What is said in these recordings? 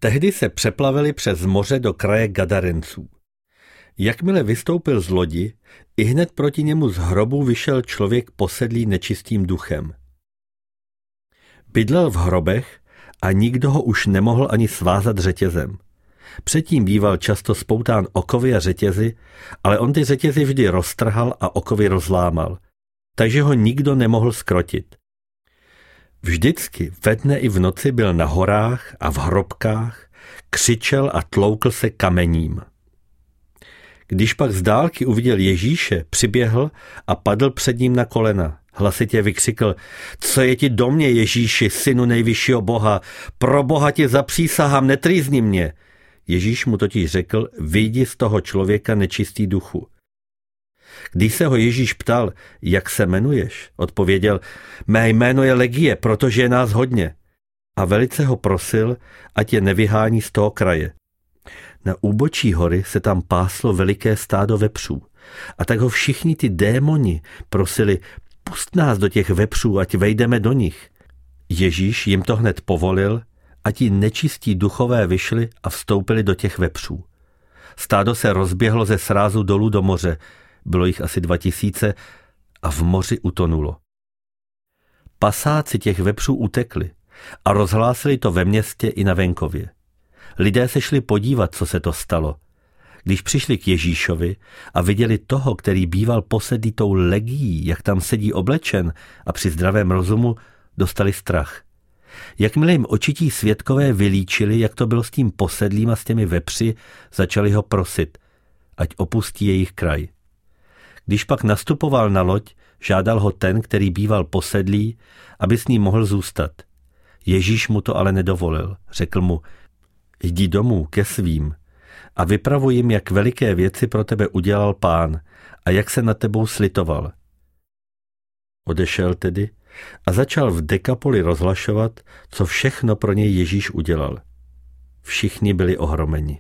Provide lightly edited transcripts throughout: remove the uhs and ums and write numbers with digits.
Tehdy se přeplavili přes moře do kraje Gadarenců. Jakmile vystoupil z lodi, ihned proti němu z hrobu vyšel člověk posedlý nečistým duchem. Bydlel v hrobech a nikdo ho už nemohl ani svázat řetězem. Předtím býval často spoután okovy a řetězy, ale on ty řetězy vždy roztrhal a okovy rozlámal, takže ho nikdo nemohl zkrotit. Vždycky ve dne i v noci byl na horách a v hrobkách, křičel a tloukl se kamením. Když pak z dálky uviděl Ježíše, přiběhl a padl před ním na kolena. Hlasitě vykřikl: Co je ti do mě, Ježíši, synu nejvyššího Boha? Pro Boha ti zapřísahám, netrýzni mě. Ježíš mu totiž řekl: Vyjdi z toho člověka, nečistý duchu. Když se ho Ježíš ptal: Jak se jmenuješ? Odpověděl: Mé jméno je Legie, protože je nás hodně. A velice ho prosil, ať je nevyhání z toho kraje. Na úbočí hory se tam páslo veliké stádo vepřů. A tak ho všichni ty démoni prosili: Pust nás do těch vepřů, ať vejdeme do nich. Ježíš jim to hned povolil a ti nečistí duchové vyšli a vstoupili do těch vepřů. Stádo se rozběhlo ze srázu dolů do moře, bylo jich asi 2000 a v moři utonulo. Pasáci těch vepřů utekli a rozhlásili to ve městě i na venkově. Lidé se šli podívat, co se to stalo. Když přišli k Ježíšovi a viděli toho, který býval posedlý tou legií, jak tam sedí oblečen a při zdravém rozumu, dostali strach. Jakmile jim očití svědkové vylíčili, jak to bylo s tím posedlým a s těmi vepři, začali ho prosit, ať opustí jejich kraj. Když pak nastupoval na loď, žádal ho ten, který býval posedlý, aby s ním mohl zůstat. Ježíš mu to ale nedovolil. Řekl mu: Jdi domů ke svým a vypravuj jim, jak veliké věci pro tebe udělal Pán a jak se nad tebou slitoval. Odešel tedy a začal v Dekapoli rozhlašovat, co všechno pro něj Ježíš udělal. Všichni byli ohromeni.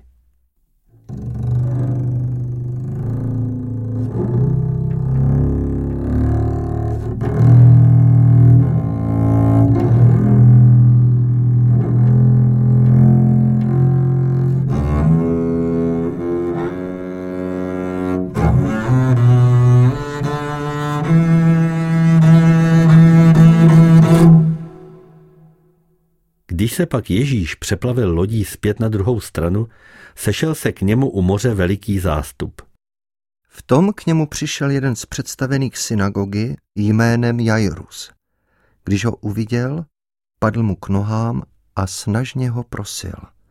Když se pak Ježíš přeplavil lodí zpět na druhou stranu, sešel se k němu u moře veliký zástup. V tom k němu přišel jeden z představených synagogy jménem Jairus. Když ho uviděl, padl mu k nohám a snažně ho prosil: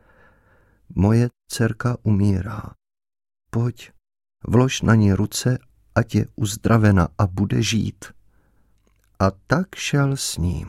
Moje dcerka umírá. Pojď, vlož na ní ruce, ať je uzdravena a bude žít. A tak šel s ním.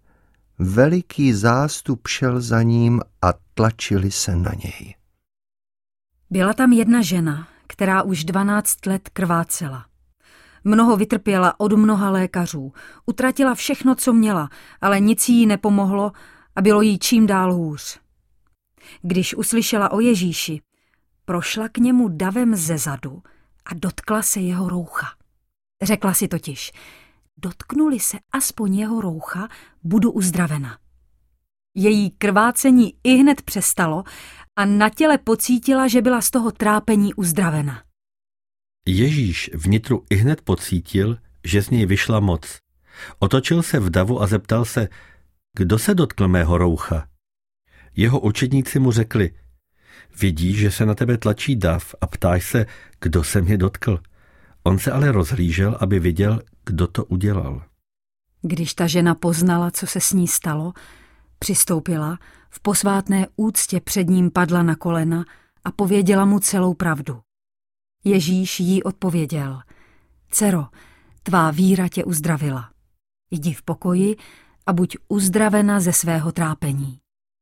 Veliký zástup šel za ním a tlačili se na něj. Byla tam jedna žena, která už 12 let krvácela. Mnoho vytrpěla od mnoha lékařů, utratila všechno, co měla, ale nic jí nepomohlo a bylo jí čím dál hůř. Když uslyšela o Ježíši, prošla k němu davem zezadu a dotkla se jeho roucha. Řekla si totiž: Dotknuli se aspoň jeho roucha, budu uzdravena. Její krvácení ihned přestalo a na těle pocítila, že byla z toho trápení uzdravena. Ježíš vnitru ihned pocítil, že z něj vyšla moc. Otočil se v davu a zeptal se: Kdo se dotkl mého roucha? Jeho učedníci mu řekli: Vidíš, že se na tebe tlačí dav a ptáš se, kdo se mě dotkl. On se ale rozhlížel, aby viděl, kdo to udělal. Když ta žena poznala, co se s ní stalo, přistoupila, v posvátné úctě před ním padla na kolena a pověděla mu celou pravdu. Ježíš jí odpověděl: Dcero, tvá víra tě uzdravila. Jdi v pokoji a buď uzdravena ze svého trápení.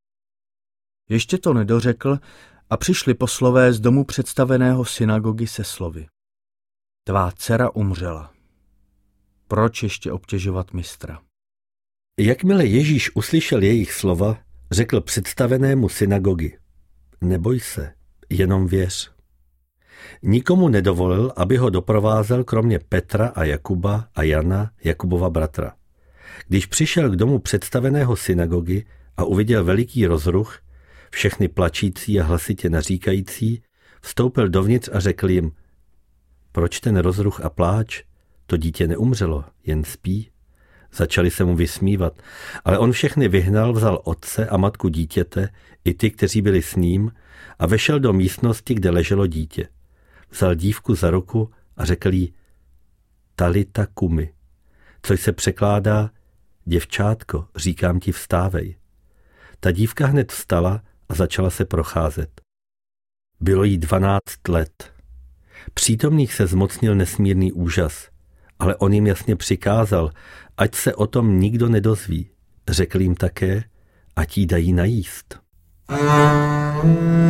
Ještě to nedořekl a přišli poslové z domu představeného synagogy se slovy: Tvá dcera umřela. Proč ještě obtěžovat mistra? Jakmile Ježíš uslyšel jejich slova, řekl představenému synagogy: Neboj se, jenom věř. Nikomu nedovolil, aby ho doprovázel kromě Petra a Jakuba a Jana, Jakubova bratra. Když přišel k domu představeného synagogy a uviděl veliký rozruch, všechny plačící a hlasitě naříkající, vstoupil dovnitř a řekl jim: Proč ten rozruch a pláč? To dítě neumřelo, jen spí. Začali se mu vysmívat, ale on všechny vyhnal, vzal otce a matku dítěte, i ty, kteří byli s ním, a vešel do místnosti, kde leželo dítě. Vzal dívku za ruku a řekl jí: Talita kumi, což se překládá: Děvčátko, říkám ti, vstávej. Ta dívka hned vstala a začala se procházet. Bylo jí 12 let. Přítomných se zmocnil nesmírný úžas, ale on jim jasně přikázal, ať se o tom nikdo nedozví. Řekl jim také, ať jí dají najíst.